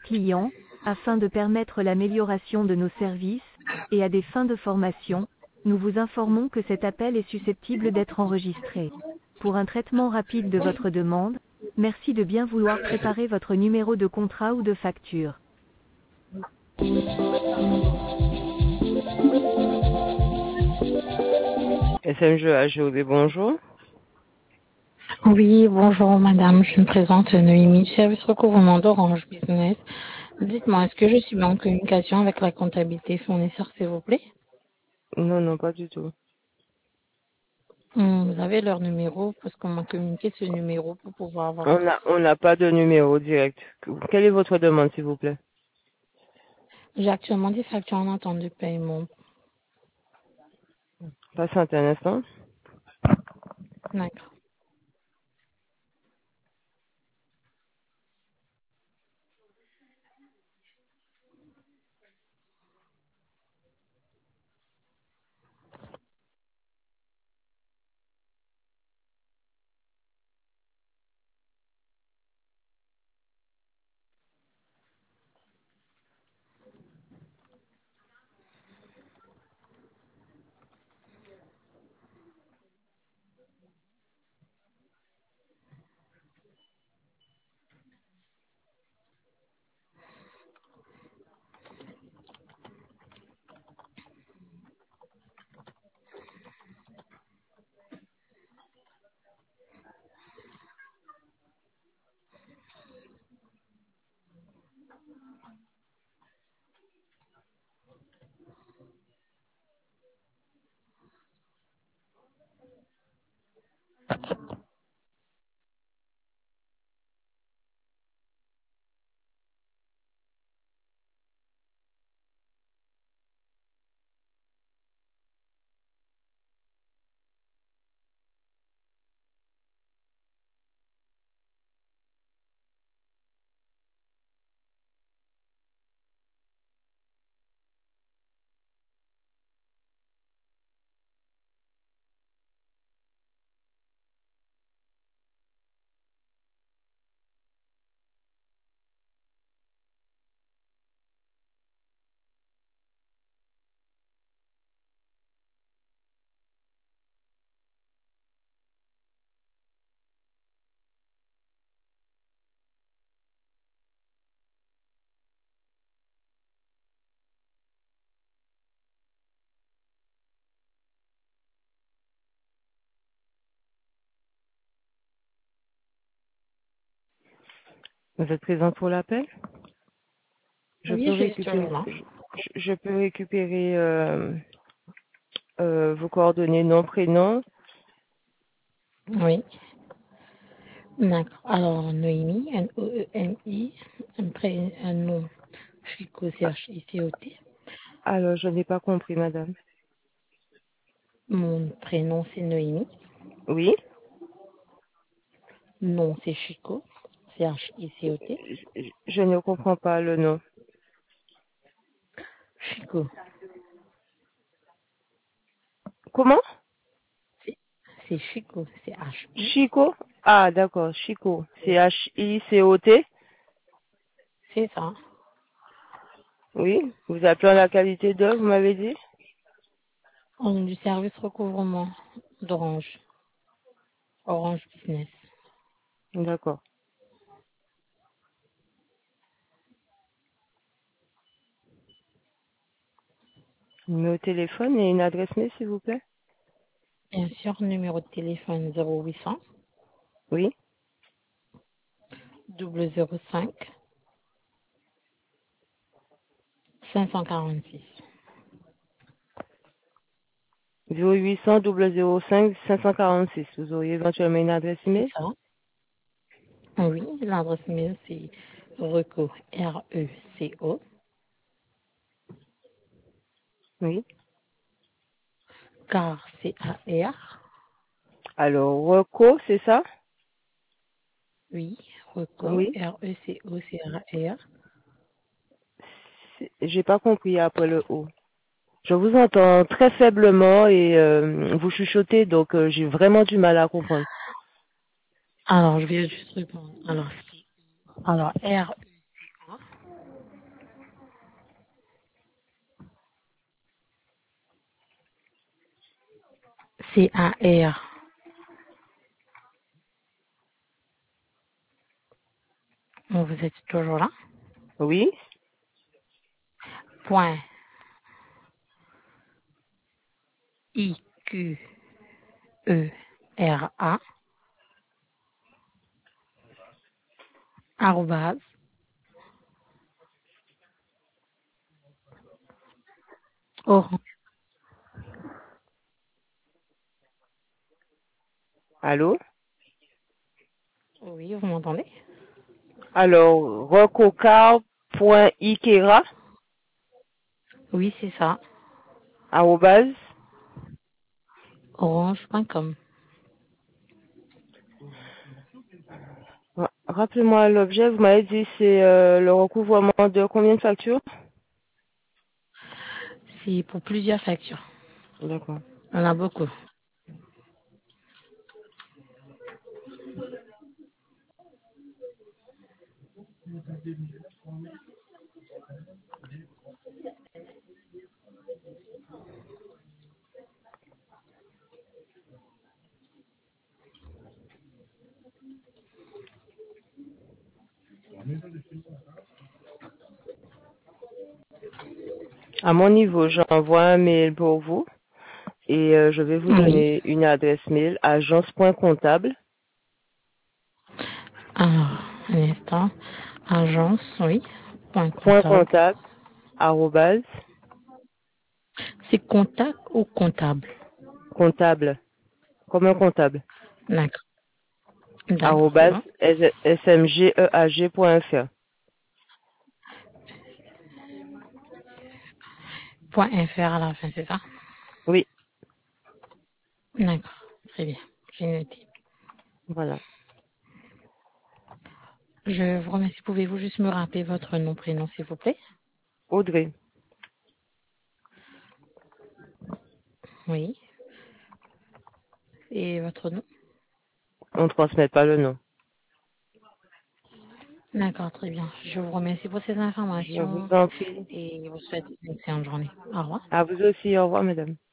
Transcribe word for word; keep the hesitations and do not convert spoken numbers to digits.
clients, afin de permettre l'amélioration de nos services, et à des fins de formation, nous vous informons que cet appel est susceptible d'être enregistré. Pour un traitement rapide de votre demande, merci de bien vouloir préparer votre numéro de contrat ou de facture. S M G A G O B, bonjour. Oui, bonjour madame, je me présente Noémie, service recouvrement d'Orange Business. Dites-moi, est-ce que je suis bien en communication avec la comptabilité fournisseur, s'il vous plaît? Non, non, pas du tout. Hum, Vous avez leur numéro, parce qu'on m'a communiqué ce numéro pour pouvoir avoir. On a, on n'a pas de numéro direct. Quelle est votre demande, s'il vous plaît? J'ai actuellement des factures en attente de paiement. Patientez un instant. D'accord. Vous êtes présent pour l'appel? Je peux Oui, je suis récupérer, là. je, je peux récupérer euh, euh, vos coordonnées, nom, prénom. Oui. D'accord. Alors, Noémie, N-O-E-M-I, un, pré- un nom, Chico, Ah, C-H-I-C-O-T. alors, je n'ai pas compris, madame. Mon prénom, c'est Noémie. Oui? Nom, c'est Chico, C-H-I-C-O-T. Je, je ne comprends pas le nom. Chico. Comment? C'est c'est Chico, c'est H-I. Chico? Ah, d'accord, Chico. C H I C O T? C'est ça. Oui? Vous appelez en la qualité de, vous m'avez dit? On est du service recouvrement d'Orange. Orange Business. D'accord. Numéro de téléphone et une adresse mail, s'il vous plaît? Bien sûr, numéro de téléphone zéro huit cents Oui? zéro zéro cinq cinq cent quarante-six. zéro huit cents zéro zéro cinq cinq cent quarante-six. Vous auriez éventuellement une adresse C'est email? ça. Oui, l'adresse mail c'est reco, R E C O, Oui. car C A R. Alors, Reco, c'est ça? Oui, reco, Oui. R E C O C A R. C'est- J'ai pas compris après le O. Je vous entends très faiblement et euh, vous chuchotez, donc euh, j'ai vraiment du mal à comprendre. Alors, je vais juste répondre. Alors, alors R E C O. C A R. Bon, vous êtes toujours là. Oui. Point I Q E R A. Arrobase. Orange. Allô? Oui, vous m'entendez? Alors, rococar.ikera, Oui, c'est ça. arrobase. Orange point com. Ra- Rappelez-moi l'objet, vous m'avez dit c'est euh, le recouvrement de combien de factures? C'est pour plusieurs factures. D'accord. On a beaucoup. À mon niveau, j'envoie un mail pour vous et euh, je vais vous Oui. donner une adresse mail, agence.comptable, Alors, un instant. Agence, oui. Point point comptable. comptable, arrobase, C'est contact ou comptable? comptable, comme un comptable, D'accord. D'accord, c'est arrobase, bon. smgeag.fr. Point F R à la fin, c'est ça? Oui, D'accord. Très bien. J'ai noté. voilà. Je vous remercie. Pouvez-vous juste me rappeler votre nom, prénom, s'il vous plaît? Audrey, Oui. Et votre nom? on ne transmet pas le nom. D'accord, très bien. Je vous remercie pour ces Je vous informations en prie. et je vous souhaite une excellente journée. Au revoir. À vous aussi, au revoir, madame.